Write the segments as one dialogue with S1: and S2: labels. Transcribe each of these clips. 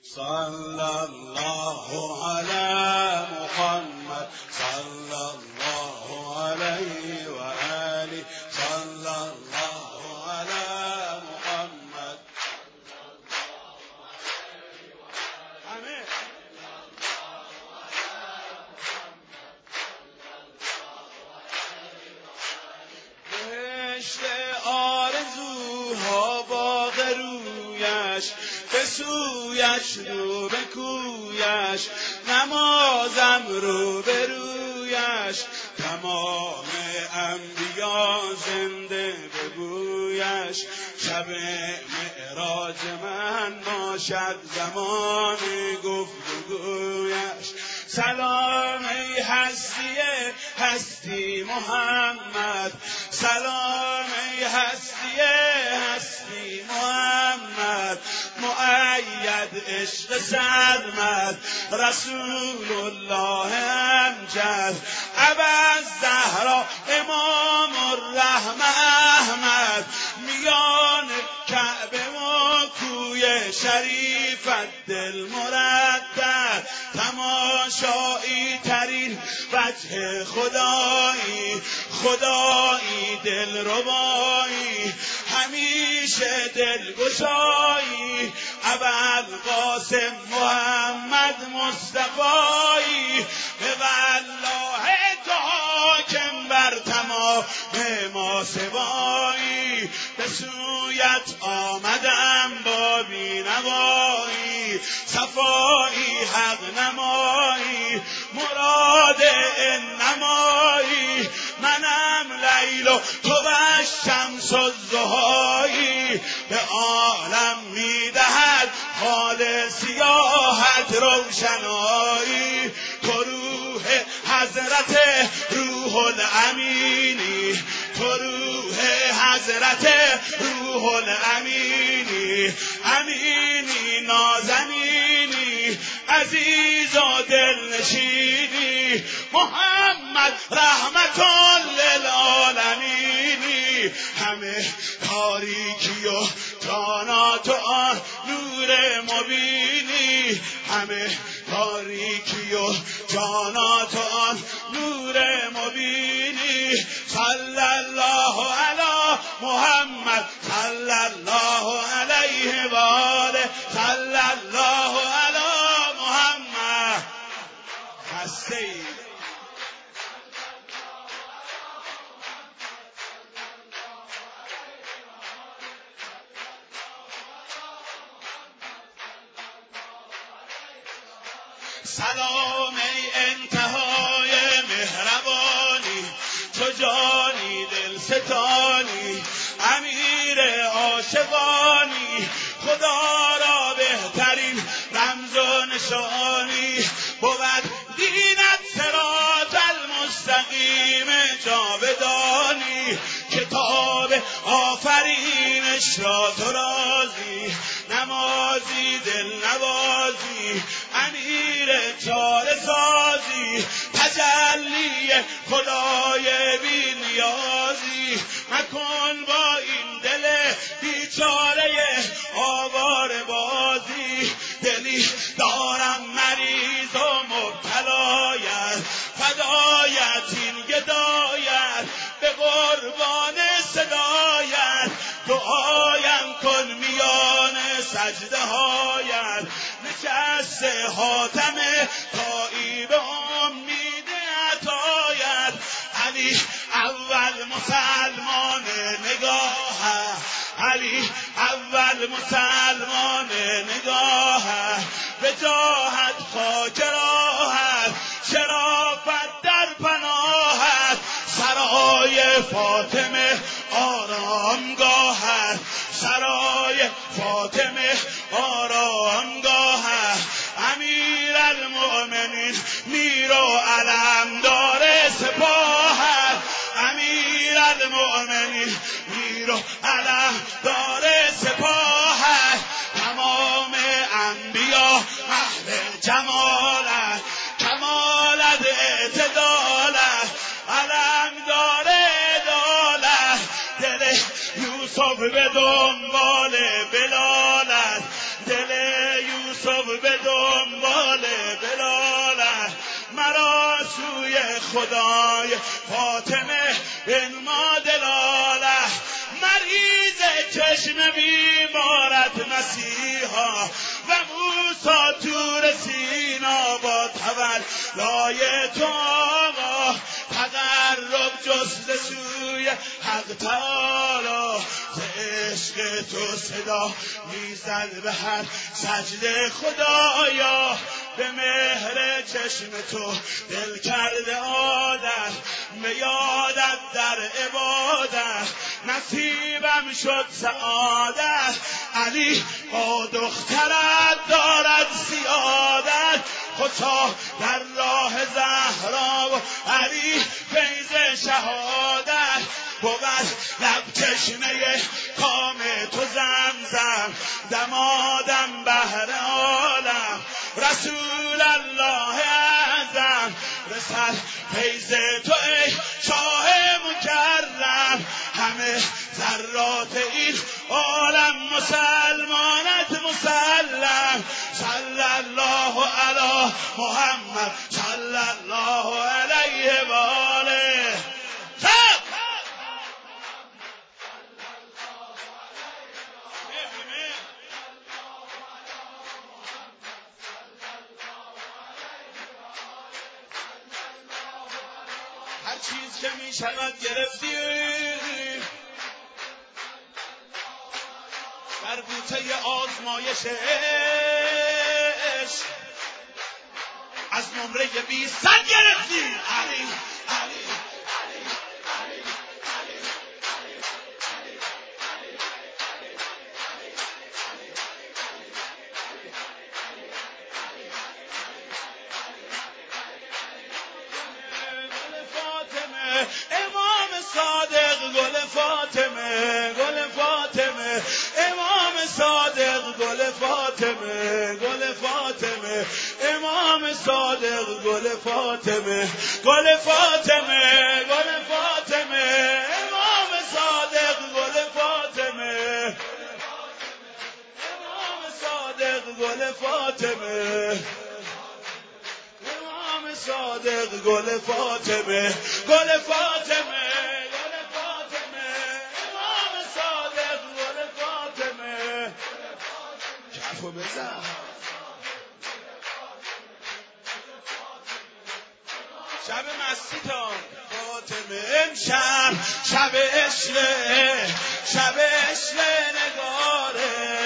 S1: صلی الله علی محمد صلی الله علیه و آله صلی الله علی محمد همه بهشت آرزوها باغ رویش به سویش رو به کویش نمازم رو به رویش تمام انبیا زنده به بویش شب معراج من باشد زمان گفتگویش سلام ای هستی محمد سلام ای هستی محمد مؤید عشق سرمد رسول الله امجد ابوالزهرا امام الرحمه احمد میان کعبه و کوی شریفت دل مردد تماشایی ترین وجه خدایی دل ربایی همیشه دلگشایی ابوالقاسم محمد مصطفایی به والله تو حاکم بر تمام ما سوایی به سویت آمدم با بینوایی صفایی حق نمایی مراد انمایی منم لیل و تو شمس الضحایی به عالم میدهد حال سیاحت روشنایی تو روح حضرت روح الامینی تو روح حضرت روح الامینی امینی نازنینی عزیز و دلنشینی محمد رحمت للعالمینی همه تاریکی و جانات آن نور مبینی همه تاریکی و جانات آن نور مبینی صلی الله علی محمد صلی الله علیه و آله صلی الله علی محمد هستی سلام ای انتهای مهربانی تو جانی دل ستانی امیر عاشقانی خدا را بهترین رمز و نشانی بود دینت صراط المستقیم جاودانی کتاب آفرینش را تو رازی نمازی دل نوازی امیر چاره سازی تجلی خدای بی نیازی مکن با این دل بیچاره آواره بازی دلی دارم مریض و مبتلایت فدایت این گدایت به قربان صدایت دعایم کن میان سجده هایت نشست حاتم تایی به امید عطایت علی اول مسلمان نگاه علی اول مسلمان نگاه به جاهت خاک راهت شرافت در پناهت سرای فاطمه آرامگاهت سرای فاطمه آرامگاهت امیر المؤمنین میر و علمدار سپاهت امیر المؤمنین میر و علمدار سپاهت تمام انبیا محل جمالت کمالت اعتدالت علمدار عدالت دل یوسف به دنبال بلالت دل یوسف یوسف به دنبال بلالت، مرا سوی خدای فاطمه بنما دلالت. مریض چشم بیمارت مسیحا و موسی تور سینا با تولای تو آقا، تقرب جست سوی حق تعالی. عشق تو صدا میزد به هر سجده خدایا، به مهر چشم تو دل کرده عادت، به یادت در عبادت نصیبم شد سعادت. علی با دخترت دارد سیادت، خدا در راه زهرا و علی فیض شهادت. بود لب چشمه کام تو زمزم، دمادم بهر عالم رسول الله اعظم. رسد فیض تو ای شاه مکرم، همه ذرات این عالم مسلمانت مسلم. صلی الله علی محمد صلی الله علیه و آله. هر چیز که می شود گرفتی در بوته آزمایش عشق، از نمره 20 گرفتی. علی علی امام صادق گل فاطمه، گل فاطمه امام صادق گل فاطمه، گل فاطمه امام صادق گل فاطمه، گل فاطمه گل فاطمه امام صادق گل فاطمه، امام صادق گل فاطمه، صادق گل فاطمه، گل فاطمه گل فاطمه امام صادق گل فاطمه. کفو بزن شب مستی تا فاطمه، امشب شب عشقه، شب عشقه نگاره.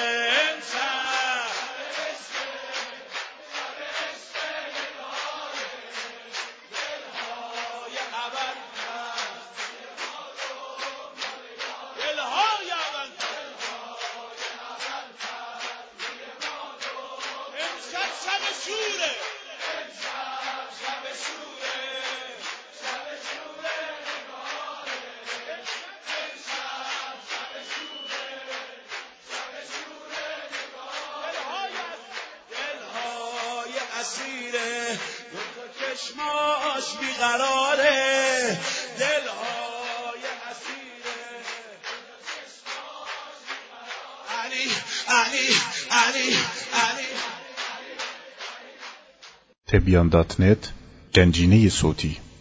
S1: اسیره دو چشماش بیقراره، دلهای اسیره علی علی علی علی.
S2: تبیان.net گنجینه صوتی